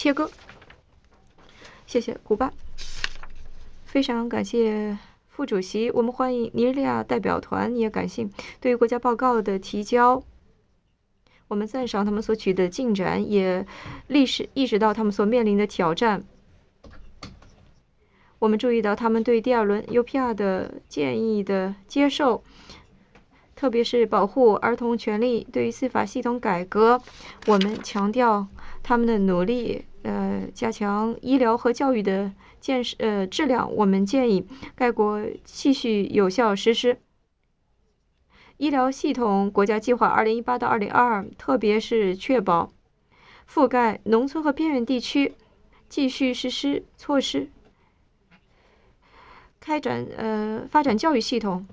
切割。谢谢，古巴。非常感谢副主席，我们欢迎尼日利亚代表团，也感谢对于国家报告的提交。我们赞赏他们所取得进展，也意识到他们所面临的挑战。我们注意到他们对第二轮 UPR 的建议的接受，特别是保护儿童权利，对于司法系统改革，我们强调他们的努力，加强医疗和教育的质量。我们建议该国继续有效实施医疗系统国家计划2018到2022，特别是确保覆盖农村和边远地区，继续实施措施，发展教育系统。